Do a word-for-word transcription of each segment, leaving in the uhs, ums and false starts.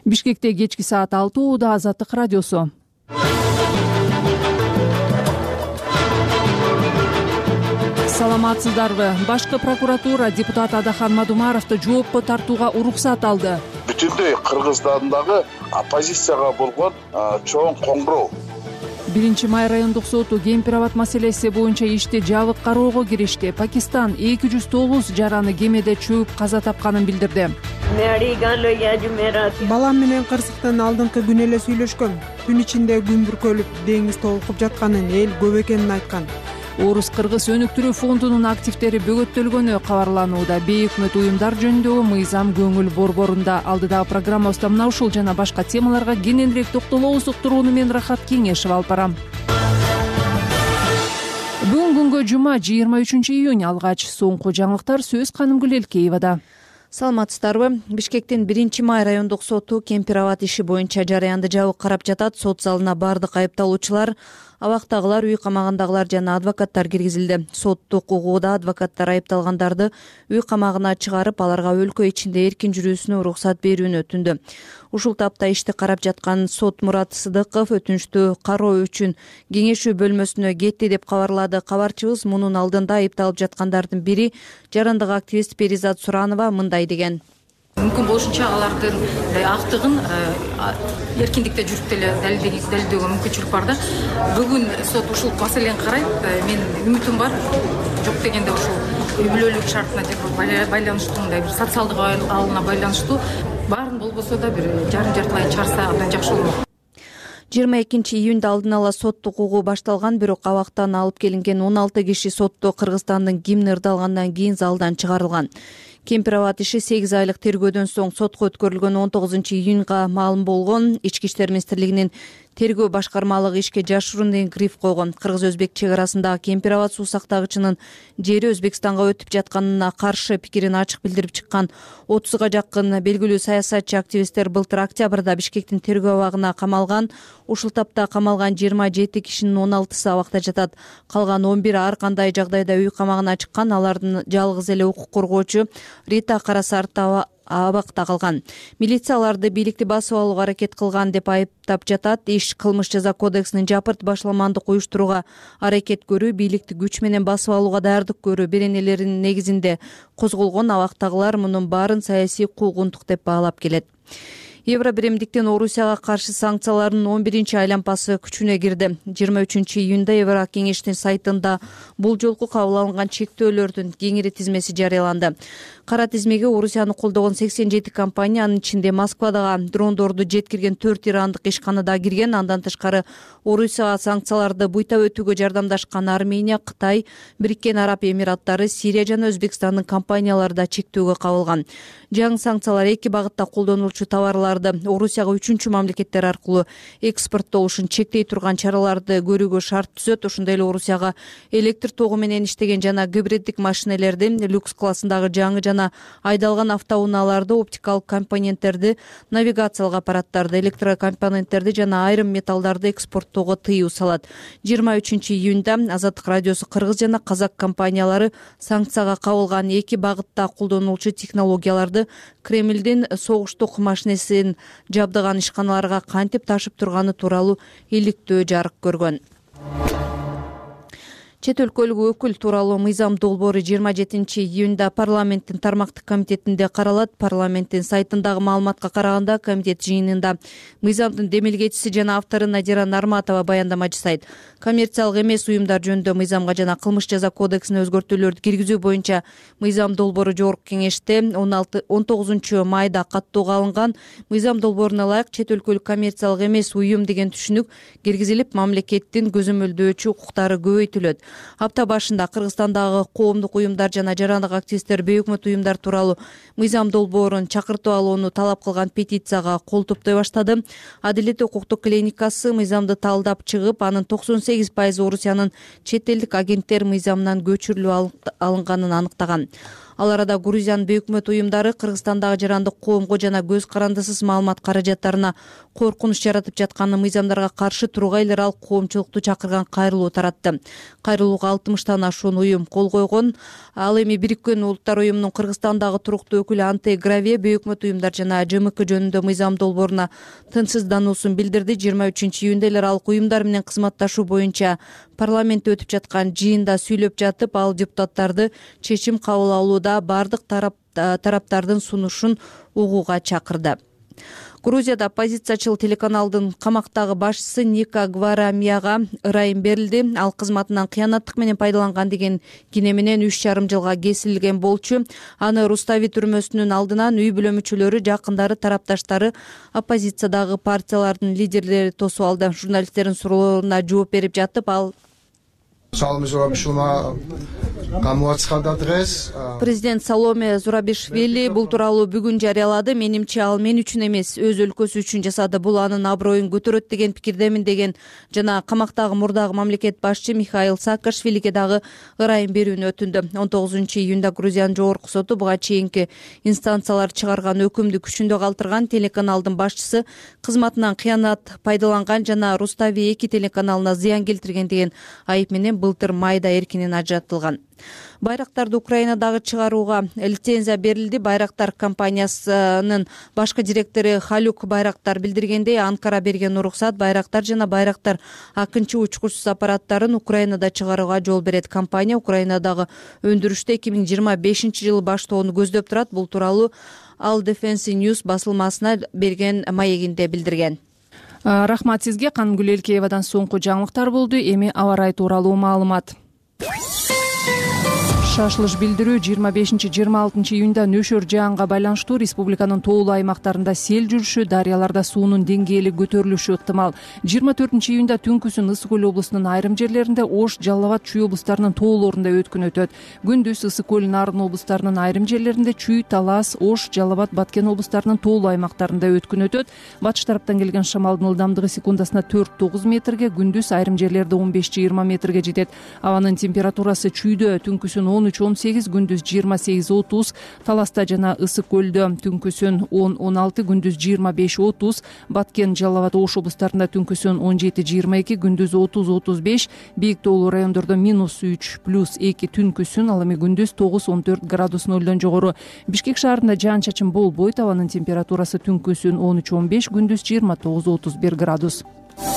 Бишкекте кечки саат алты ууда Азаттык радиосу. Саламатсыздарбы? Башкы прокуратура депутат Адахан Мадумаровду жоопко тартууга уруксат алды. Бүтүндөй Кыргызстандагы оппозицияга болгон чоң коңгуроо. Биринчи май райондук соту Кемпир-Абад маселеси боюнча ишти жабык кароого киришти. Пакистан эки жүз тогуз жараны кемеде чөгүп каза тапканын билдирди. Балам менен кырсыктын алдыңкы күнү эле сүйлөшкөм. Түн ичинде күн бүркөлүп, деңиз толкуп жатканын, эл көп экенин айткан. Орус Кыргыз өнүктүрүү фондунун активдери бөгөттөлгөнү кабарланууда. Бейөкмөт уюмдар жөнүндөгү мыйзам көңүл борборунда. Алдыдагы программабызда мына ушул жана башка темаларга кененирээк токтолобуз. Уктурууну мен Рахат Кеңешев алып барам. Бүгүн күнгө жума жыйырма үчүнчү июнь алгач. Соңку жаңылыктар сөз Канымгүл Элкеевада. Саламатсыздарбы? Бишкектин биринчи май райондук соту Кемпир-Абад иши боюнча жараянды жабык карап жатат. Сот залына бардык айыпталуучулар, абактагылар, үй камагындагылар жана адвокаттар киргизилди. Соттук угууда адвокаттар айыпталгандарды үй камагына чыгарып, аларга өлкө ичинде эркин жүрүүсүнө уруксат берүүнү өтүндү. Ушул тапта ишти карап жаткан сот Мурат Сыдыков өтүнүштү кароо үчүн кеңешүү бөлмөсүнө кетти деп кабарлады кабарчыбыз. Мунун алдында айыпталып жаткандардын бири жарандык активист Перизат Суранова мындай деген. Мүмкүн болушунча алардын актыгын эркиндикте жүрүп деле далилдөөгө мүмкүнчүлүк бар да. Бүгүн сот ушул маселени карайт. Мен үмүтүм бар. Жок дегенде ушул үй бүлөлүк шартына байланыштуу, мындай бир социалдык алына байланыштуу баарын болбосо да бир жарым жартылай чыгарса абдан жакшы болмок. жыйырма экинчи июнда алдын ала соттук угуу башталган, бирок абактан алып келинген он алты киши сотто Кыргызстандын гимни ырдалгандан кийин залдан чыгарылган. Кемпир-Абад иши сегиз айлык тергөөдөн соң сотко өткөрүлгөн он тогузунчу июнга маалым болгон. Ички иштер министрлигинин тергөө башкармалыгы ишке жашыруун деген гриф койгон. Кыргыз-өзбек чек арасындагы Кемпир-Абад суу сактагычынын жери Өзбекстанга өтүп жатканына каршы пикирин ачык билдирип чыккан отузга жакын белгилүү саясатчы активисттер былтыр октябрда Бишкектин тергөө абагына камалган. Ушул тапта камалган жыйырма жети кишинин он алтысы абакта жатат. Калган он бири ар кандай жагдайда үй камагына чыккан. Алардын жалгыз эле укук коргоочу Рита Карасарта абакта калган. Милиция аларды бийликти басып алууга аракет кылган деп айыптап жатат. Иш кылмыш жаза кодексинин жапырт башламандык уюштурууга аракет көрүү, бийликти күч менен басып алууга даярдык көрүү беренелеринин негизинде козголгон. Абактагылар мунун баарын саясий куугунтук деп баалап келет. Евро биримдиктен Орусияга каршы санкциялардын он биринчи айлампасы күчүнө кирди. жыйырма үчүнчү июнда Евро кеңештин сайтында бул жолку кабыл алынган чектөөлөрдүн кеңири тизмеси жарыяланды. Кара тизмеге Орусияны колдогон сексен жети компания, анын ичинде Москвадагы дрондорду жеткирген төрт ирандык ишкана да кирген. Андан тышкары Орусияга санкцияларды буйтап өтүүгө жардамдашкан Армения, Кытай, Бириккен Араб Эмираттары, Сирия жана Өзбекстандын компаниялары да чектөөгө кабылган. Жаңы санкциялар эки багытта колдонулчу товарларды Орусияга үчүнчү мамлекеттер аркылуу экспорттолушун чектей турган чараларды көрүүгө шарт түзөт. Ошондой эле Орусияга электр тогу менен иштеген жана гибриддик машинелерди, люкс классындагы жаңы жана айдалган автоунааларды, оптикалык компоненттерди, навигациялык аппараттарды, электрокомпоненттерди жана айрым металлдарды экспорттоого тыюу салат. жыйырма үчүнчү июнда Азаттык радиосу Кыргыз жана Казак компаниялары санкцияга кабылган эки багытта колдонулчу технологияларды Кремлдин согуштук машинесин жабдыган ишканаларга кантип ташып турганы тууралуу иликтөө жарык көргөн. Чет өлкөлүк өкүл тууралуу мыйзам долбоору жыйырма жетинчи июнда парламенттин тармактык комитетинде каралат. Парламенттин сайтындагы маалыматка караганда, комитет жыйынында мыйзамдын демилгечиси жана автору Надира Нарматова баяндама жасайт. Коммерциялык эмес уюмдар жөнүндө мыйзамга жана кылмыш жаза кодексине өзгөртүүлөрдү киргизүү боюнча мыйзам долбоору жогорку кеңеште он тогузунчу майда каттоого алынган. Мыйзам долбооруна ылайык чет өлкөлүк коммерциялык эмес уюм деген түшүнүк киргизилип, мамлекеттин көзөмөлдөөчү укуктары көбөйтүлөт. Апта башында Кыргызстандагы коомдук уюмдар жана жарандык активисттер бейөкмөт уюмдар тууралуу мыйзам долбоорун чакыртып алууну талап кылган петицияга кол топтой баштады. Адилет укуктук клиникасы мыйзамды талдап чыгып, анын токсон сегиз пайызы Орусиянын чет элдик агенттер мыйзамынан көчүрүлүп алынганын аныктаган. Ал арада Грузиянын өкмөт уюмдары Кыргызстандагы жарандык коомго жана көз карандысыз маалымат каражаттарына коркунуч жаратып жаткан мыйзамдарга каршы турууга илер ал коомчулукту чакырган кайрылуу таратты. Кайрылууга алтымыштан ашуун уюм кол койгон. Ал эми Бириккен Улуттар уюмунун Кыргызстандагы туруктуу өкүлү Анте Граве өкмөт уюмдар жана ЖМК жөнүндө мыйзам долборуна тынчсыздануусун билдирди. жыйырма үчүнчү июнда эле ал уюмдар менен кызматташуу боюнча парламентте өтүп жаткан жыйында сүйлөп жатып, ал депутаттарды чечим кабыл алууда бардык тарап тараптардын сунушун угууга чакырды. Грузияда оппозициячыл телеканалдын камактагы башчысы Ника Гварамияга ырайым берилди. Ал кызматынан кыянаттык менен пайдаланган деген кине менен үч жарым жылга кесилген болчу. Аны Рустави түрмөсүнүн алдынан үй бүлө мүчөлөрү, жакындары, тарапташтары, оппозициядагы партиялардын лидерлери тосуп алды. Журналисттердин суроолоруна жооп берип жатып, ал Президент Саломе Зурабишвили бул тууралуу бүгүн жарыялады. Менимче ал мен үчүн эмес, өз өлкөсү үчүн жасады. Бул анын аброюн көтөрөт деген пикирдемин деген жана камактагы мурдагы мамлекет башчы Михаил Саакашвилиге дагы ырайым берүүнү өтүндү. он тогузунчу июнда Грузиянын жогорку соту буга чейинки инстанциялар чыгарган өкүмдү күчүндө калтырган. Телеканалдын башчысы кызматынан кыянат пайдаланган жана Рустави эки телеканалына зыян келтирген деген айып менен былтыр майда эркинен ажыратылган. Байрактарды Украинадагы чыгарууга лицензия берилди. Байрактар компаниясынын башкы директору Халюк Байрактар билдиргендей, Анкара берген уруксат байрактар жана байрактар акынчы учкучсуз аппараттарын Украинада чыгарууга жол берет. Компания Украинадагы өндүрүштү эки миң жыйырма бешинчи жылы баштоону көздөп турат. Бул тууралуу All Defense News басылмасына берген маегинде билдирген. Рахмат сизге. Канымгүл Элкеевадан соңку жаңылыктар болду. Эми аба ырайы тууралуу маалымат. Шашылыш билдирүү жыйырма бешинчи жыйырма алтынчы июнда нөшөр жаанга байланыштуу республиканын тоолуу аймактарында сел жүрүшү, дарыяларда суунун деңгээли көтөрүлүшү ыктымал. жыйырма төртүнчү июнда түнкүсүн Ысык көл облусунун айрым жерлеринде, Ош, Жалал Абад, Чүй облустарынын тоолорунда өткүн өтөт. Күндүз Ысык көл, Нарын облустарынын айрым жерлеринде, Чүй, Талас, Ош, Жалал Абад, Баткен облустарынын тоолуу аймактарында өткүн өтөт. Батыш тараптан келген шамалдын ылдамдыгы секундасына төрт тогуз метрге, күндүз айрым жерлерде он беш жыйырма метрге жетет. Абанын температурасы Чүйдө түнкүсүн он үч он сегиз, күндүз жыйырма сегиз отуз, Таласта жана Ысык көлдө түнкүсүн он он алты, күндүз жыйырма беш отуз, Баткен, Жалал Абад, Ош облустарында түнкүсүн он жети жыйырма эки, күндүз отуз отуз беш, бийик тоолуу райондордо минус үч плюс эки түнкүсүн, ал эми күндүз тогуз он төрт градус нөлдөн жогору. Бишкек шаарында жаан чачын болбойт. Абанын температурасы түнкүсүн он үч он беш, күндүз жыйырма тогуз отуз бир градус.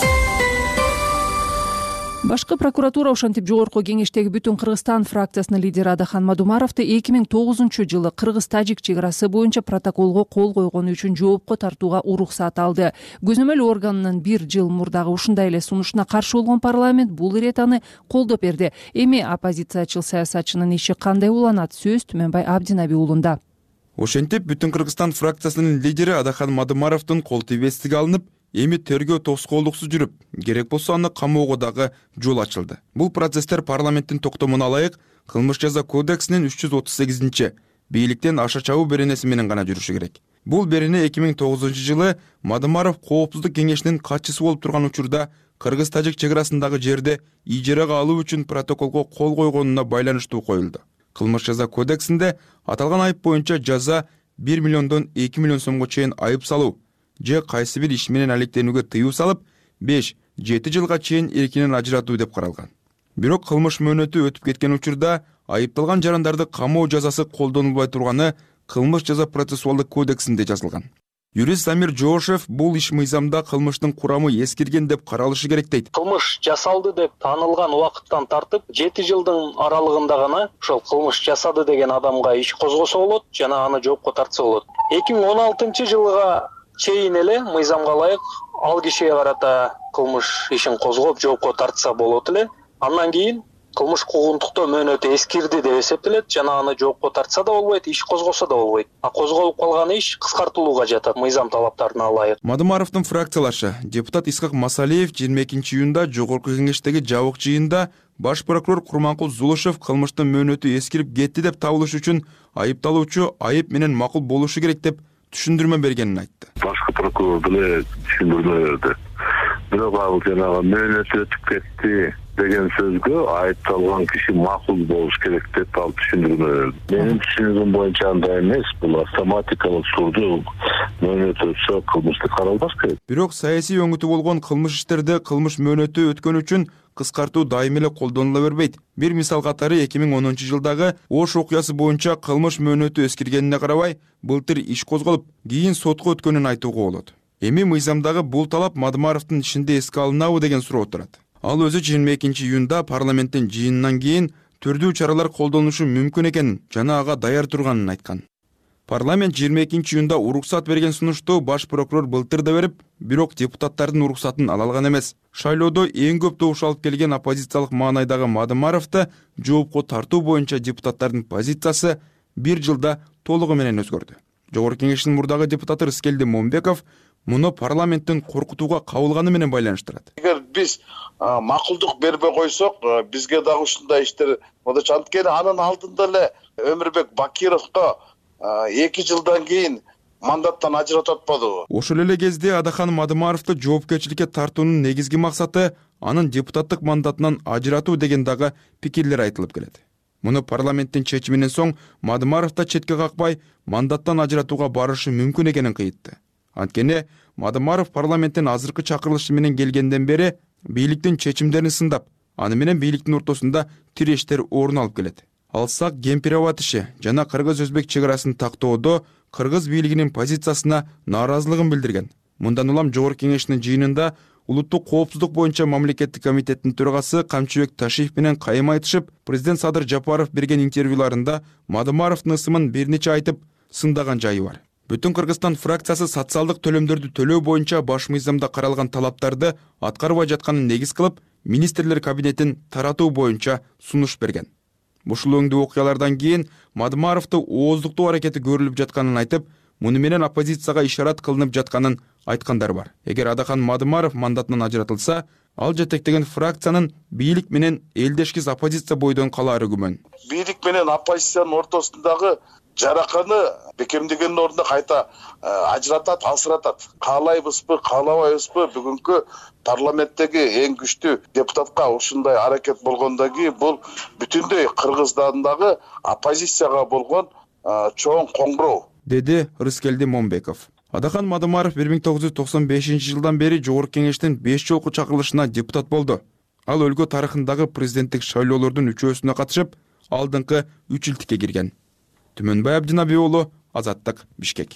Башкы прокуратура ошентип жогорку кеңештеги Бүтүн Кыргызстан фракциясынын лидери Адахан Мадумаровду эки миң тогузунчу жылы Кыргыз-Тажик чек арасы боюнча протоколго кол койгону үчүн жоопко тартууга уруксат алды. Көзөмөл органынын бир жыл мурдагы ушундай эле сунушуна каршы болгон парламент бул ирет аны колдоп берди. Эми оппозициячыл саясатчынын иши кандай уланат? Сөз Түмөнбай Абдинаби уулунда. Ошентип Бүтүн Кыргызстан фракциясынын лидери Адахан Мадумаровдун кол тийбестиги алынып, эми тергөө тоскоолдуксуз жүрүп, керек болсо аны камоого дагы жол ачылды. Бул процесстер парламенттин токтомуна ылайык кылмыш жаза кодексинин үч жүз отуз сегизинчи бийликтен аша чабуу беренеси менен гана жүрүшү керек. Бул берене эки миң тогузунчу жылы Мадумаров коопсуздук кеңешинин катчысы болуп турган учурда Кыргыз-Тажик чек арасындагы жерди ижарага алуу үчүн протоколго кол койгонуна байланыштуу коюлду. Кылмыш жаза кодексинде аталган айып боюнча жаза бир миллиондон эки миллион сомго чейин айып салуу же кайсы бир иш менен алектенүүгө тыюу салып, беш жети жылга чейин эркинен ажыратуу деп каралган. Бирок кылмыш мөөнөтү өтүп кеткен учурда айыпталган жарандарды камоо жазасы колдонулбай турганы кылмыш жаза процессуалдык кодексинде жазылган. Юрист Самир Жоошев бул иш мыйзамда кылмыштын курамы эскирген деп каралышы керек дейт. Кылмыш жасалды деп таанылган убакыттан тартып жети жылдын аралыгында гана ошол кылмыш жасады деген адамга иш козгосо болот жана аны жоопко тартса болот. эки миң он алтынчы жылга чейин эле мыйзамга ылайык ал кишиге карата кылмыш ишин козгоп жоопко тартса болот эле. Андан кийин кылмыш куугунтуктоо мөөнөтү эскирди деп эсептелет жана аны жоопко тартса да болбойт, иш козгосо да болбойт. А козголуп калган иш кыскартылууга жатат мыйзам талаптарына ылайык. Мадумаровдун фракциялашы депутат Исхак Масалиев жыйырма экинчи июнда жогорку кеңештеги жабык жыйында баш прокурор Курманкул Зулушев кылмыштын мөөнөтү эскирип кетти деп табылыш үчүн айыпталуучу айып менен макул болушу керек деп түшүндүрмө бергенин айтты. Башкы прокурор деле түшүндүрмө берди. Бирок ал жанагы мөөнөтү өтүп кетти, деген сөзгө айыпталган киши макул болуш керек деп ал түшүндүрмө берди. Менин түшүнүгүм боюнча андай эмес, бул автоматикалык түрдө мөөнөт өтсө кылмышты каралбаш керек. Бирок саясий өңүтү болгон кылмыш иштерде кылмыш мөөнөтү өткөн үчүн кыскартуу дайым эле колдонула бербейт. Бир мисал катары эки миң онунчу жылдагы Ош окуясы боюнча кылмыш мөөнөтү эскиргенине карабай, былтыр иш козголуп, кийин сотко өткөнүн айтууга болот. Эми мыйзамдагы бул талап Мадымаровдун ишинде эске алынабы деген суроо турат. Ал өзү жыйырма экинчи июнда парламенттин жыйынынан кийин түрдүү чаралар колдонулушу мүмкүн экенин жана ага даяр турганын айткан. Парламент жыйырма экинчи июнда уруксат берген сунушту баш прокурор былтыр да берип, бирок депутаттардын уруксатын ала алган эмес. Шайлоодо эң көп добуш алып келген оппозициялык маанайдагы Мадымаровду жоопко тартуу боюнча депутаттардын позициясы бир жылда толугу менен өзгөрдү. Жогорку Кеңештин мурдагы депутаты Рыскелди Момбеков муну парламенттин коркутууга кабылганы менен байланыштырат. Эгер биз макулдук бербей койсок, бизге дагы ушундай иштер болот. Анткени анын алдында эле Өмүрбек Бакировго эки жылдан кийин мандаттан ажыратып атпадыбы? Ошол эле кезде Адахан Мадымаровду жоопкерчиликке тартуунун негизги максаты анын депутаттык мандатынан ажыратуу деген дагы пикирлер айтылып келет. Муну парламенттин чечиминен соң Мадымаров да четке какпай мандаттан ажыратууга барышы мүмкүн экенин кыйтты. Анткени Мадымаров парламенттин азыркы чакырылышы менен келгенден бери бийликтин чечимдерин сындап, аны менен бийликтин ортосунда тирештер орун алып келет. Алсак Кемпирабад иши жана кыргыз-өзбек чек арасын тактоодо кыргыз бийлигинин позициясына нааразылыгын билдирген. Мындан улам Жогорку Кеңештин жыйынында улуттук коопсуздук боюнча мамлекеттик комитеттин төрагасы Камчыбек Ташиев менен кайым айтышып, президент Садыр Жапаров берген интервьюларында Мадымаровдун ысымын бир нече айтып сындаган жайы бар. Бүтүн Кыргызстан фракциясы социалдык төлөмдөрдү төлөө боюнча баш мыйзамда каралган талаптарды аткарбай жатканын негиз кылып, министрлер кабинетин таратуу боюнча сунуш берген. Ушул өңдүү окуялардан кийин Мадымаровду ооздуктоо аракети көрүлүп жатканын айтып, муну менен оппозицияга ишарат кылынып жатканын айткандар бар. Эгер Адахан Мадымаров мандатынан ажыратылса, ал жетектеген фракциянын бийлик менен элдешкиз оппозиция бойдон калаары күмөн. Бийлик менен оппозициянын ортосундагы жараканы бекемдегендин ордуна кайта ажыратат, алсыратат. Каалайбызбы, каалабайбызбы, бүгүнкү парламенттеги эң күчтүү депутатка ушундай аракет болгондон кийин бул бүтүндөй Кыргызстандагы оппозицияга болгон чоң коңгуроо, деди Рыскелди Момбеков. Адахан Мадымаров бир миң тогуз жүз токсон бешинчи жылдан бери Жогорку Кеңештин беш жолку чакырылышына депутат болду. Ал өлкө тарыхындагы президенттик шайлоолордун үчөөсүнө катышып, алдыңкы үч илтикке кирген. Түмөнбай Абдинаби уулу, Азаттык, Бишкек.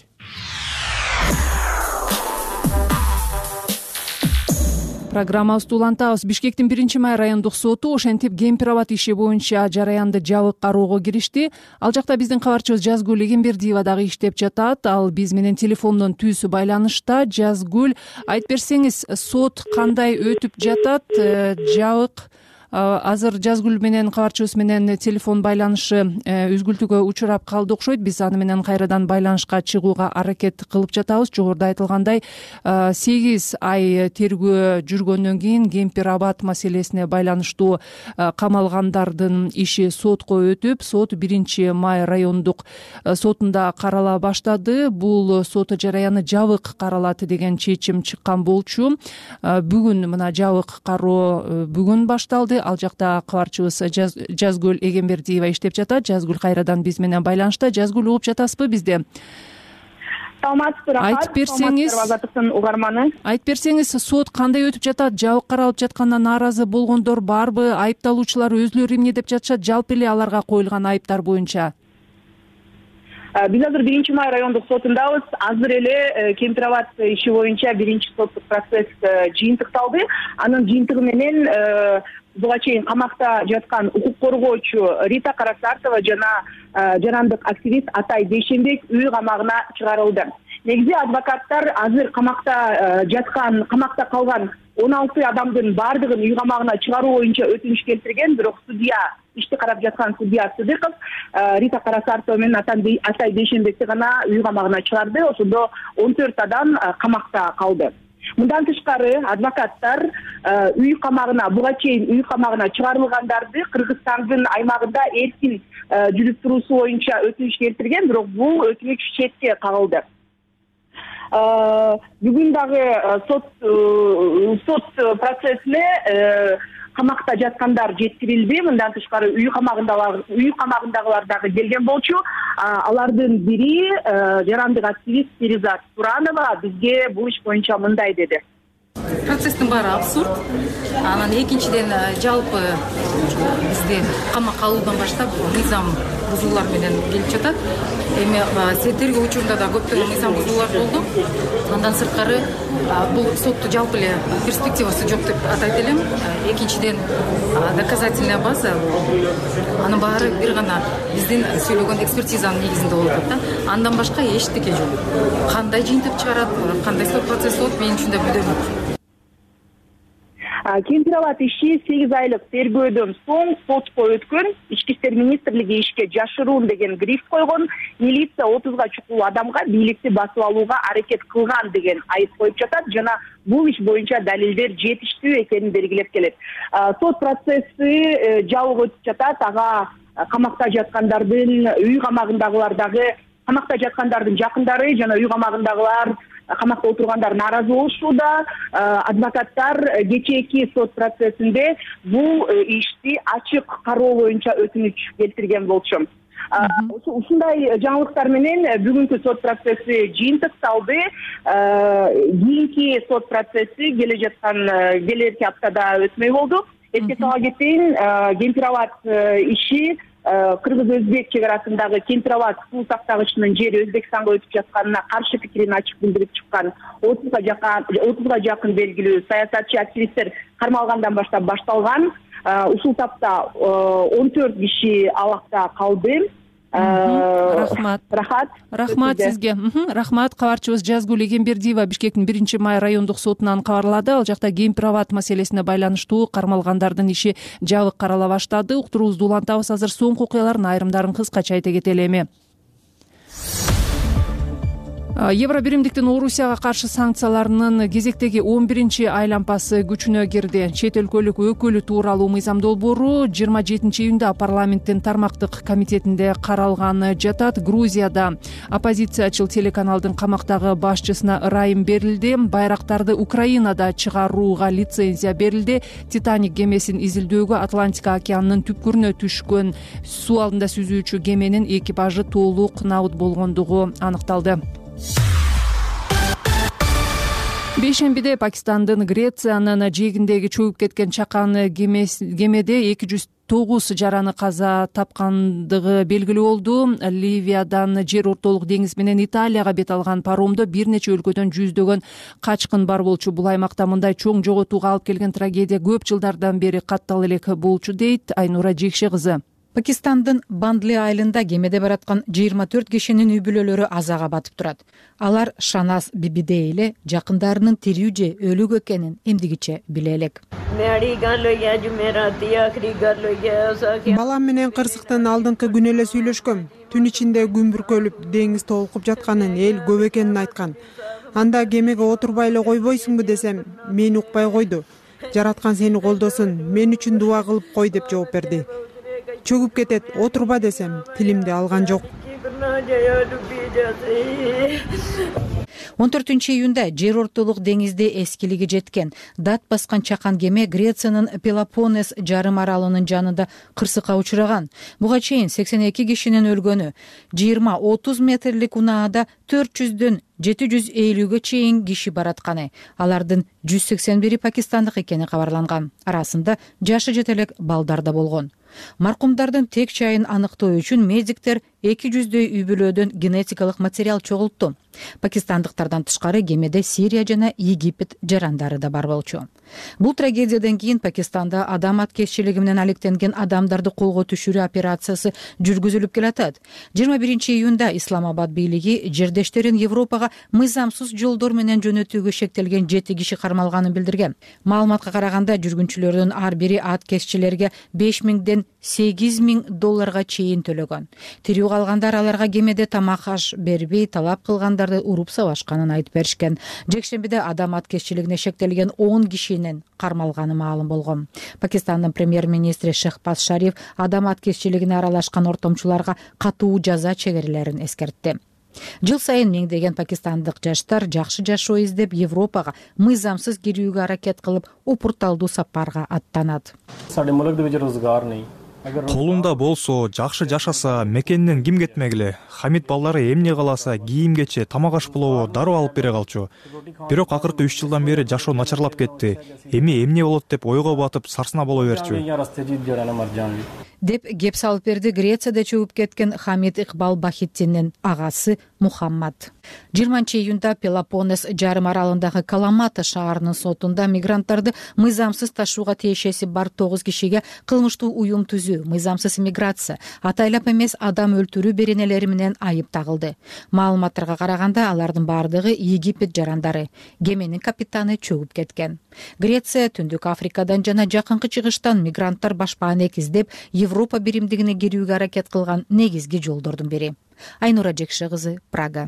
Программабызды улантабыз. Бишкектин биринчи май райондук соту ошентип Кемпирабад иши боюнча жараянды жабык кароого киришти. Ал жакта биздин кабарчыбыз Жазгүл Эгембердиева дагы иштеп жатат. Ал биз менен телефондон түзүү байланышта. Жазгүл, айтып берсеңиз, сот кандай өтүп жатат? Жабык азыр Жазгүл менен кабарчыбыз менен телефон байланышы үзгүлтүүгө учурап калды окшойт. Биз аны менен кайрадан байланышка чыгууга аракет кылып жатабыз. Жогоруда айтылгандай, сегиз ай тергөө жүргөндөн кийин Кемпирабад маселесине байланыштуу камалгандардын иши сотко өтүп, сот биринчи май райондук сотунда карала баштады. Бул сот жараяны жабык каралат деген чечим чыккан болчу. Бүгүн мына жабык кароо бүгүн башталды. Ал жакта кабарчыбыз Жазгүл Эгембердиева иштеп жатат. Жазгүл, кайрадан биз менен байланышта. Жазгүл, угуп жатасызбы бизди? Саламатсызбы, айтып берсеңиз, угарманы. Айтып берсеңиз, сот кандай өтүп жатат? Жабык каралып жаткандан нааразы болгондор барбы? Айыпталуучулар өзүлөрү эмне деп жатышат? Жалпы эле аларга коюлган айыптар боюнча? Биз азыр биринчи май райондук сотундабыз. Азыр эле Кемпирабад иши боюнча биринчи соттук процесс жыйынтыкталды. Анын жыйынтыгы менен буга чейин камакта жаткан укук коргоочу Рита Карасартова жана жарандык активист Атай Дейшенбек үй камагына чыгарылды. Негизи адвокаттар азыр камакта жаткан, камакта калган он алты адамдын баардыгын үй камагына чыгаруу боюнча өтүнүч келтирген, бирок судья, ишти карап жаткан судья Сыдыков Рита Карасартова менен Атай Дейшенбекти гана үй камагына чыгарды. Ошондо он төрт адам камакта калды. Мындан тышкары адвокаттар үй камагына, буга чейин үй камагына чыгарылгандарды Кыргызстандын аймагында эркин жүрүп туруусу боюнча өтүнүч келтирген, бирок бул өтүнүч четке кагылды. Бүгүн дагы сот сот процессине камакта жаткандар жеткирилди. Мындан тышкары үй камагындагылар үй камагындагылар дагы келген болчу. Алардын бири жарандык активист Фириза Туранова бизге бул иш боюнча мындай деди. Процесстин баары абсурд. Анан экинчиден жалпы бизде камакка алуудан баштап мыйзам бузуулар менен келип жатат. Эми тергөө учурунда да көптөгөн мыйзам бузуулар болду. Андан сырткары бул сотту жалпы эле перспективасы жок деп атайт элем. Экинчиден доказательная база анын баары бир гана биздин сүйлөгөн экспертизанын негизинде болуп атат да. Андан башка эчтеке жок. Кандай жыйынтык чыгарат, кандай сот процесси болот, менин үчүн да бүдөнөк. Кемпирабад иши сегиз айлык тергөөдөн соң сотко өткөн. Ички иштер министрлиги ишке жашыруун деген гриф койгон. Милиция отузга чукул адамга бийликти басып алууга аракет кылган деген айып коюп жатат жана бул иш боюнча далилдер жетиштүү экенин белгилеп келет. Сот процесси жабык өтүп жатат. Ага камакта жаткандардын, үй камагындагылар дагы, камакта жаткандардын жакындары жана үй камагындагылар, камакта отургандар нааразы болушууда. Адвокаттар кечээки сот процессинде бул ишти ачык кароо боюнча өтүнүч келтирген болчу. Ушундай жаңылыктар менен бүгүнкү сот процесси жыйынтыкталды. Кийинки сот процесси келе жаткан келерки аптада өтмөй болду. Эске сала кетейин, Кемпирабад иши кыргыз-өзбек чек арасындагы Кемпирабад суу сактагычынын жери Өзбекстанга өтүп жатканына каршы пикирин ачык билдирип чыккан отузга жакын белгилүү саясатчы активисттер кармалгандан баштап башталган. Ушул тапта он төрт киши абакта калды. Рахмат. Рахат. Рахмат сизге. Рахмат. Кабарчыбыз Жазгүл Эгембердиева Бишкектин биринчи май райондук сотунан кабарлады. Ал жакта Кемпирабад маселесине байланыштуу кармалгандардын иши жабык карала баштады. Уктуруубузду улантабыз. Азыр соңку окуялардын айрымдарын кыскача айта кетели эми. Евро биримдиктин Орусияга каршы санкцияларынын кезектеги он биринчи айлампасы күчүнө кирди. Чет өлкөлүк өкүлү тууралуу мыйзам долбоору жыйырма жетинчи июнда парламенттин тармактык комитетинде каралганы жатат. Грузияда оппозициячыл телеканалдын камактагы башчысына ырайым берилди. Байрактарды Украинада чыгарууга лицензия берилди. Титаник кемесин изилдөөгө Атлантика океанынын түпкүрүнө түшкөн суу алдында сүзүүчү кеменин экипажы толук набыт болгондугу аныкталды. Бейшембиде Пакистандын Грециянын жээгиндеги чөгүп кеткен чакан кемеде эки жүз тогуз жараны каза тапкандыгы белгилүү болду. Ливиядан жер ортолук деңиз менен Италияга бет алган паромдо бир нече өлкөдөн жүздөгөн качкын бар болчу. Бул аймакта мындай чоң жоготууга алып келген трагедия көп жылдардан бери каттал элек болчу дейт Айнура Жекше кызы. Пакистандын Бандли айылында кемеде бараткан жыйырма төрт кишинин үй бүлөлөрү азага батып турат. Алар Шаназ Бибидей эле жакындарынын тирүү же өлүк экенин эмдигиче биле элек. Балам менен кырсыктын алдыңкы күнү эле сүйлөшкөм. Түн ичинде күн бүркөлүп, деңиз толкуп жатканын, эл көп экенин айткан. Анда кемеге отурбай эле койбойсуңбу десем, мени укпай койду. Жараткан сени колдосун, мен үчүн дуа кылып кой деп жооп берди. Чөгүп кетет, отурба десем, тилимди алган жок. он төртүнчү июнда жер ортолук деңизде эскилиги жеткен дат баскан чакан кеме Грециянын Пелопоннес жарым аралынын жанында кырсыкка учураган. Буга чейин сексен эки кишинин өлгөнү, жыйырма отуз метрлик унаада төрт жүздөн жети жүз элүүгө чейин киши баратканы. Алардын жүз сексен бири пакистандык экени кабарланган. Арасында жашы жете элек балдар да болгон. Маркумдардын тек чайын аныктоо үчүн медиктер эки жүздөй үй бүлөдөн генетикалык материал чогултту. Пакистандыктардан тышкары кемеде Сирия жана Египет жарандары да бар болчу. Бул трагедиядан кийин Пакистанда адам аткезчилиги менен алектенген адамдарды колго түшүрүү операциясы жүргүзүлүп келатат. жыйырма биринчи июнда Исламабад бийлиги жердештерин Европага мыйзамсыз жолдор менен жөнөтүүгө шектелген жети киши кармалганын билдирген. Маалыматка караганда жүргүнчүлөрдүн ар бири аткезчилерге беш миңден сегиз миң долларга чейин төлөгөн. Тирүү калгандар аларга кемеде тамак аш бербей, талап кылгандарды уруп сабашканын айтып беришкен. Жекшембиде адам аткезчилигине шектелген он кишинин кармалганы маалым болгон. Пакистандын премьер-министри Шехбаз Шариф адам аткезчилигине аралашкан ортомчуларга катуу жаза чегерилерин эскертти. Жыл сайын миңдеген пакистандык жаштар жакшы жашоо издеп Европага мыйзамсыз кирүүгө аракет кылып, опурталдуу сапарга аттанат. Колунда болсо, жакшы жашаса, мекенинен ким кетмегиле. Хамид балдары эмне каласа, кийим-кече, тамак аш булобу дароо алып бере калчу. Бирок акыркы үч жылдан бери жашоо начарлап кетти. Эми эмне болот деп ойго батып, сарсына боло берчү. Деп кеп салып берди Грецияда чөгүп кеткен Хамид Икбал Бахитдиндин агасы Мухаммад. жыйырманчы июнда Пелопоннес жарым аралындагы Каламата шаарынын сотунда мигранттарды мыйзамсыз ташууга тиешеси бар тогуз кишиге кылмыштуу уюм түзүү, мыйзамсыз миграция, атайлап эмес адам өлтүрүү беренелери менен айып тагылды. Маалыматтарга караганда, алардын бардыгы Египет жарандары. Кеменин капитаны чөгүп кеткен. Греция Түндүк Африкадан жана жакынкы чыгыштан мигранттар башпаанек издеп Европа биримдигине кирүүгө аракет кылган негизги жолдордун бири. Айнура Жекше кызы, Прага.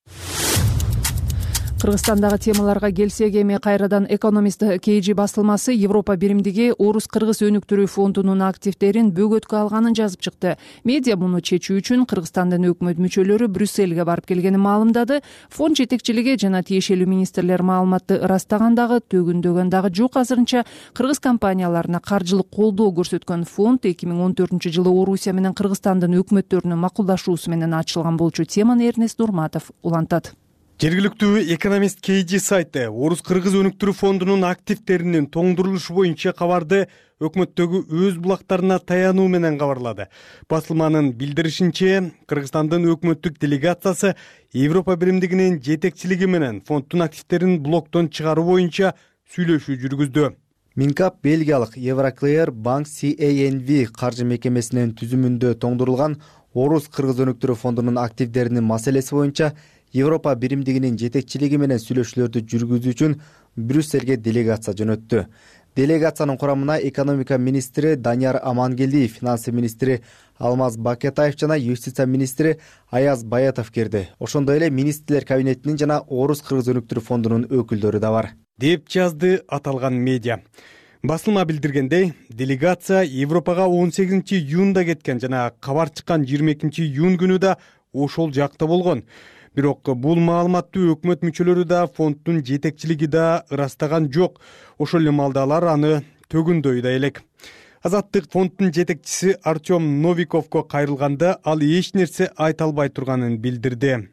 Кыргызстандагы темаларга келсек, эми кайрадан Экономист кей жи басылмасы Европа биримдиги Орус-Кыргыз өнүктүрүү фондунун активдерин бөгөткө алганын жазып чыкты. Медиа муну чечүү үчүн Кыргызстандын өкмөт мүчөлөрү Брюссельге барып келгенин маалымдады. Фонд жетекчилиги жана тиешелүү министрлер маалыматты ырастаган дагы, төгүндөгөн дагы жок. Азырынча кыргыз компанияларына каржылык колдоо көрсөткөн фонд эки миң он төртүнчү жылы Орусия менен Кыргызстандын өкмөттөрүнүн макулдашуусу менен ачылган болчу. Теманы Эрнест Нурматов улантат. Жергиликтүү Экономист кей жи сайты Орус-Кыргыз өнүктүрүү фондунун активдеринин тоңдурулушу боюнча кабарды өкмөттөгү өз булактарына таянуу менен кабарлады. Басылманын билдиришинче, Кыргызстандын өкмөттүк делегациясы Европа биримдигинин жетекчилиги менен фонддун активдерин блоктон чыгаруу боюнча сүйлөшүү жүргүздү. Минкап Бельгиялык Евроклеер Банк си эй эн ви каржы мекемесинин түзүмүндө тоңдурулган Орус-Кыргыз өнүктүрүү фондунун активдеринин маселеси боюнча Европа биримдигинин жетекчилиги менен сүйлөшүүлөрдү жүргүзүү үчүн Брюссельге делегация жөнөттү. Делегациянын курамына экономика министри Данияр Амангелдиев, финансы министри Алмаз Бакетаев жана юстиция министри Аяз Баятов кирди. Ошондой эле министрлер кабинетинин жана Орус-Кыргыз өнүктүрүү фондунун өкүлдөрү да бар, деп жазды аталган медиа. Басылма билдиргендей, делегация Европага он сегизинчи июнда кеткен жана кабар чыккан жыйырма экинчи июнь күнү да ошол жакта болгон. Бирок бул маалыматты өкмөт мүчөлөрү да, фонддун жетекчилиги да ырастаган жок. Ошол эле маалда алар аны төгүндөй да элек. Азаттык фонддун жетекчиси Артем Новиковго кайрылганда ал эч нерсе айта албай турганын билдирди.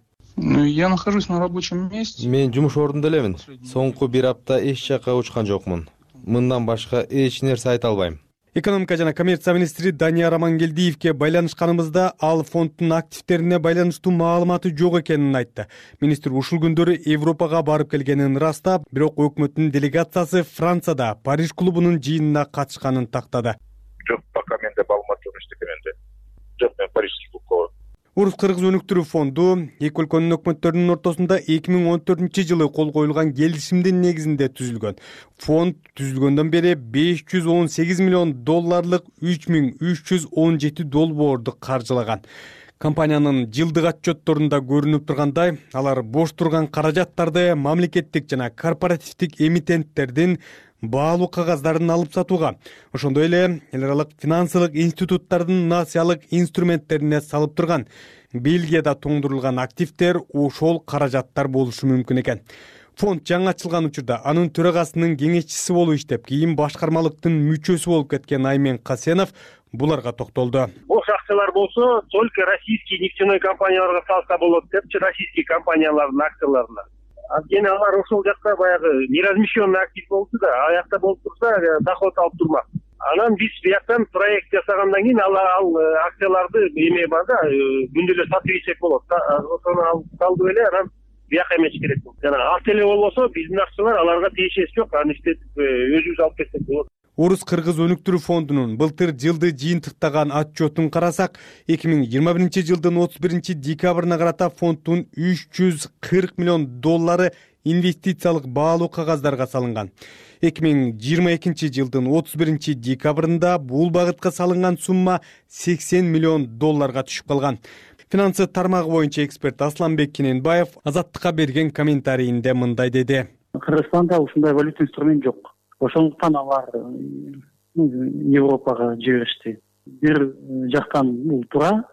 Я нахожусь на рабочем месте. Мен жумуш ордунда элемин. Соңку бир апта эч жакка учкан жокмун. Мындан башка эч нерсе айта албайм. Экономика жана коммерция министри Данияр Амангелдиевке байланышканыбызда ал фонддун активдерине байланыштуу маалыматы жок экенин айтты. Министр ушул күндөрү Европага барып келгенин ырастап, бирок өкмөттүн делегациясы Францияда Париж клубунун жыйынына катышканын тактады. Жок, пока менде маалымат жок эчтеке. Жок, мен Парижский клубга. Орус-Кыргыз өнүктүрүү фонду эки өлкөнүн өкмөттөрүнүн ортосунда эки миң он төртүнчү жылы кол коюлган келишимдин негизинде түзүлгөн. Фонд түзүлгөндөн бери беш жүз он сегиз миллион долларлык үч миң үч жүз он жети долбоорду каржылаган. Компаниянын жылдык отчетторунда көрүнүп тургандай, алар бош турган каражаттарды мамлекеттик жана корпоративдик эмитенттердин баалуу кагаздарын алып сатууга, ошондой эле эл аралык финансылык институттардын насыялык инструменттерине салып турган. Бельгияда тоңдурулган активдер ошол каражаттар болушу мүмкүн экен. Фонд жаңы ачылган учурда анын төрагасынын кеңешчиси болуп иштеп, кийин башкармалыктын мүчөсү болуп кеткен Аймен Касенов буларга токтолду. Бош акциялар болсо, только российский нефтяной компанияларга салса болот депчи, российский компаниялардын акцияларына. Анткени алар ошол жакта баягы неразмещенный актив болчу да, аякта болуп турса, доход алып турмак. Анан биз бияктан проект жасагандан кийин ал ал акцияларды эме бар да, күндө эле сатып ийсек болот. Ошону алып салдып эле анан бияка эмеш керек. Жана ал эле болбосо биздин акциялар аларга тиешеси жок, аны иштетип өзүбүз алып кетсек болот. Орус-Кыргыз өнүктүрүү фондунун былтыр жылды жыйынтыктаган отчетун карасак, эки миң жыйырма биринчи жылдын отуз биринчи декабрына карата фонддун үч жүз кырк миллион доллары инвестициялык баалуу кагаздарга салынган. эки миң жыйырма экинчи жылдын отуз биринчи декабрында бул багытка салынган сумма сексен миллион долларга түшүп калган. Финансы тармагы боюнча эксперт Асланбек Кененбаев Азаттыкка берген комментарийинде мындай деди. Кыргызстанда ушундай валюта инструмент жок. Ошондуктан алар Европага жиберишти. Бир жактан бул туура,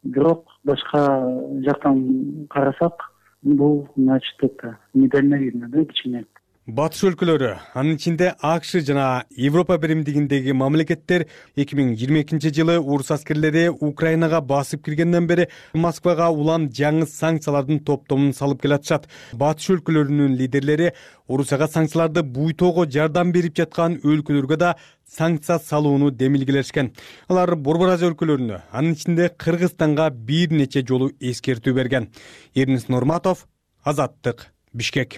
бирок башка жактан карасак бул значит это недальновидно да кичине. Батыш өлкөлөрү, анын ичинде АКШ жана Европа биримдигиндеги мамлекеттер эки миң жыйырма экинчи жылы орус аскерлери Украинага басып киргенден бери Москвага улам жаңы санкциялардын топтомун салып келатышат. Батыш өлкөлөрүнүн лидерлери Орусияга санкцияларды буйтоого жардам берип жаткан өлкөлөргө да санкция салууну демилгелешкен. Алар Борбор Азия өлкөлөрүнө, анын ичинде Кыргызстанга бир нече жолу эскертүү берген. Эрнис Нурматов, Азаттык, Бишкек.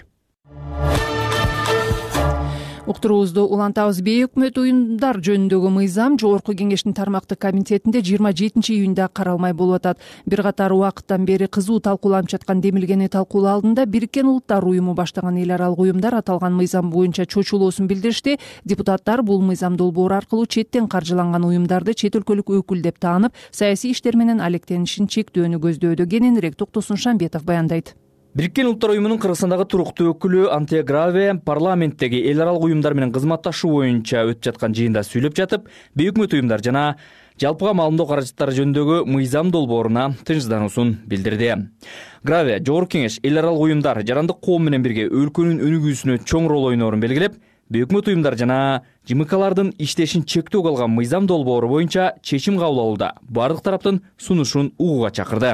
Уктуруубузду улантабыз. Бейөкмөт уюмдар жөнүндөгү мыйзам Жогорку Кеңештин тармактык комитетинде жыйырма жетинчи июнда каралмай болуп атат. Бир катар убакыттан бери кызуу талкууланып жаткан демилгени талкуулоо алдында Бириккен Улуттар уюму баштаган эл аралык уюмдар аталган мыйзам боюнча чочулуусун билдиришти. Депутаттар бул мыйзам долбоору аркылуу четтен каржыланган уюмдарды чет өлкөлүк өкүл деп таанып, саясий иштер менен алектенишин чектөөнү көздөөдө. Кененирээк Токтосун Шамбетов баяндайт. Бириккен Улуттар уюмунун Кыргызстандагы туруктуу өкүлү Антия Граве парламенттеги эл аралык уюмдар менен кызматташуу боюнча өтүп жаткан жыйында сүйлөп жатып, бейөкмөт уюмдар жана жалпыга маалымдоо каражаттары жөнүндөгү мыйзам долбооруна тынчсыздануусун билдирди. Граве Жогорку Кеңеш эл аралык уюмдар жарандык коом менен бирге өлкөнүн өнүгүүсүнө чоң роль ойноорун белгилеп, бейөкмөт уюмдар жана ЖМКлардын иштешин чектөөгө алган мыйзам долбоору боюнча чечим кабыл алууда бардык тараптын сунушун угууга чакырды.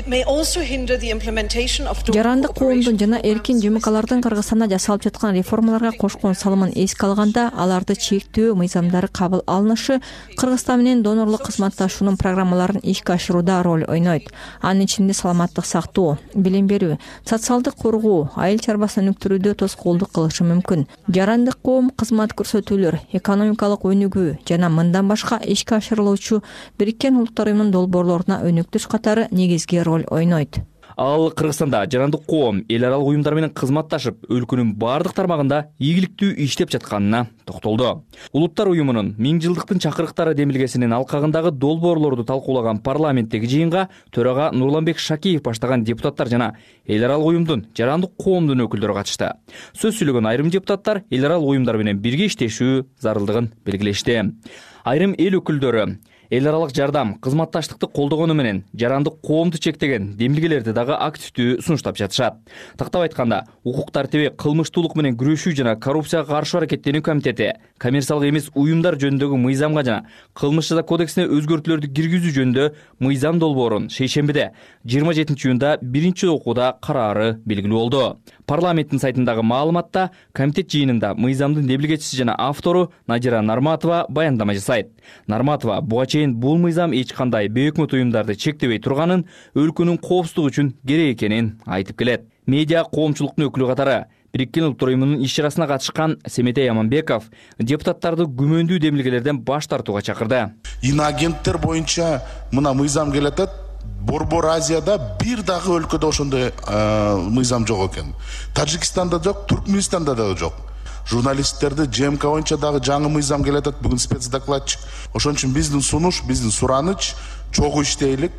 Жарандык коомдун жана эркин ЖМКлардын Кыргызстанда жасалып жаткан реформаларга кошкон салымын эске алганда, аларды чектөө мыйзамдары кабыл алынышы Кыргызстан менен донорлук кызматташуунун программаларын ишке ашырууда роль ойнойт. Анын ичинде саламаттык сактоо, билим берүү, социалдык коргоо, айыл чарбасын өнүктүрүүдө тоскоолдук кылышы мүмкүн. Жарандык коом кызмат көрсөтүүлөр, экономикалык өнүгүү жана мындан башка ишке ашырылуучу Бириккен Улуттар уюмунун долбоорлоруна өнүктүрүш катары негизги роль ойнойт. Ал Кыргызстанда жарандык коом эл аралык уюмдар менен кызматташып, өлкөнүн бардык тармагында ийгиликтүү иштеп жатканына токтолду. Улуттар уюмунун миң жылдыктын чакырыктары демилгесинин алкагындагы долбоорлорду талкуулаган парламенттеги жыйынга төрага Нурланбек Шакиев баштаган депутаттар жана эл аралык уюмдун жарандык коомдун өкүлдөрү катышты. Сөз сүйлөгөн айрым депутаттар эл аралык уюмдар менен бирге иштешүү зарылдыгын белгилешти. Айрым эл өкүлдөрү эл аралык жардам, кызматташтыкты колдогону менен жарандык коомду чектеген демилгелерди дагы активдүү сунуштап жатышат. Тактап айтканда, укук тартиби, кылмыштуулук менен күрөшүү жана коррупцияга каршы аракеттенүү комитети коммерциялык эмес уюмдар жөнүндөгү мыйзамга жана кылмыш жаза кодексине өзгөртүүлөрдү киргизүү жөнүндө мыйзам долбоорун шейшембиде жыйырма жетинчи июнда биринчи окууда караары белгилүү болду. Парламенттин сайтындагы маалыматта комитет жыйынында мыйзамдын демилгечиси жана автору Надира Нарматова баяндама жасайт. Нарматова буга чейин бул мыйзам эч кандай бейөкмөт уюмдарды чектебей турганын, өлкөнүн коопсуздугу үчүн керек экенин айтып келет. Медиа коомчулуктун өкүлү катары Бириккен Улуттар уюмунун иш чарасына катышкан Семетей Аманбеков депутаттарды күмөндүү демилгелерден баш тартууга чакырды. Иноагенттер боюнча мына мыйзам келатат. Борбор Азияда бир дагы өлкөдө ошондой мыйзам жок экен. Тажикстанда жок, Туркменистанда да жок. Журналисттерди ЖМК боюнча дагы жаңы мыйзам келатат. Бүгүн спецдокладчик. Ошон үчүн биздин сунуш, биздин сураныч чогуу иштейлик,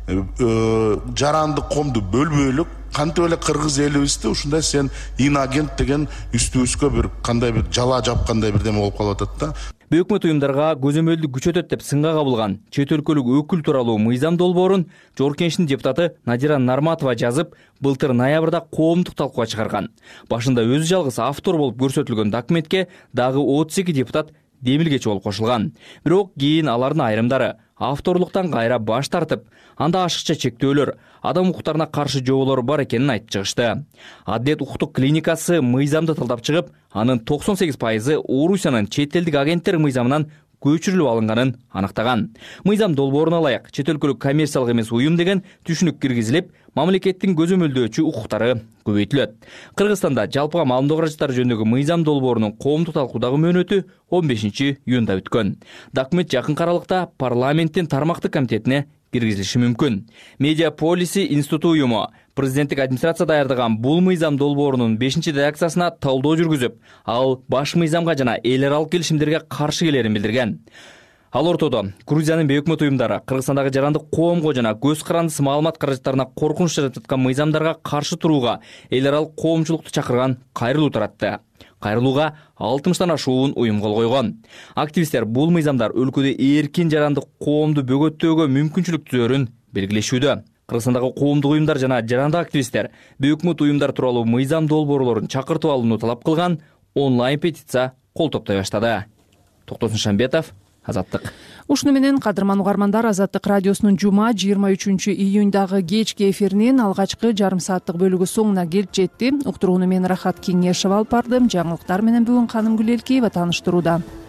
жарандык коомду бөлбөйлүк, кантип эле кыргыз элибизди ушундай сен иноагент деген үстүбүзгө бир кандай бир жала жапкандай бирдеме болуп калып атат да. Бейөкмөт уюмдарга көзөмөлдү күчөтөт деп сынга кабылган чет өлкөлүк өкүл тууралуу мыйзам долбоорун Жогорку Кеңештин депутаты Надира Нарматова жазып, былтыр ноябрда коомдук талкууга чыгарган. Башында өзү жалгыз автор болуп көрсөтүлгөн документке дагы отуз эки депутат демилгечи болуп кошулган. Бирок кийин алардын айрымдары авторлуктан кайра баш тартып, анда ашыкча чектөөлөр, адам укуктарына каршы жоболор бар экенин айтып чыгышты. Аддет укуктук клиникасы мыйзамды талдап чыгып, анын токсон сегиз пайызы Орусиянын чет элдик агенттер мыйзамынан көчүрүлүп алынганын аныктаган. Мыйзам долбооруна ылайык чет өлкөлүк коммерциялык эмес уюм деген түшүнүк киргизилип, мамлекеттин көзөмөлдөөчү укуктары көбөйтүлөт. Кыргызстанда жалпыга маалымдоо каражаттары жөнүндөгү мыйзам долбоорунун коомдук талкуудагы мөөнөтү он бешинчи июнда өткөн. Документ жакын аралыкта парламенттин тармактык комитетине киргизилиши мүмкүн. Медиа Полиси институту уюму президенттик администрация даярдаган бул мыйзам долбоорунун бешинчи редакциясына талдоо жүргүзүп, ал баш мыйзамга жана эл аралык келишимдерге каршы келерин билдирген. Ал ортодо Грузиянын бейөкмөт уюмдары Кыргызстандагы жарандык коомго жана көз карандысыз маалымат каражаттарына коркунуч жараткан мыйзамдарга каршы турууга эл аралык коомчулукту чакырган кайрылуу таратты. Кайрылууга алтымыштан ашуун уюм кол койгон. Активисттер бул мыйзамдар өлкөдө эркин жарандык коомду бөгөттөөгө мүмкүнчүлүк түзөрүн белгилешүүдө. Кыргызстандагы коомдук уюмдар жана жарандык активисттер бейөкмөт уюмдар тууралуу мыйзам долбоорлорун чакыртып алууну талап кылган онлайн петиция кол топтой баштады. Токтосун Шамбетов, Азаттык. Ушуну менен кадырман угармандар, Азаттык радиосунун жума жыйырма үчүнчү июндагы кечки эфиринин алгачкы жарым сааттык бөлүгү соңуна келип жетти. Уктурууну мен Рахат Кеңешова алып бардым. Жаңылыктар менен бүгүн Каным Гүлелкиева тааныштырууда.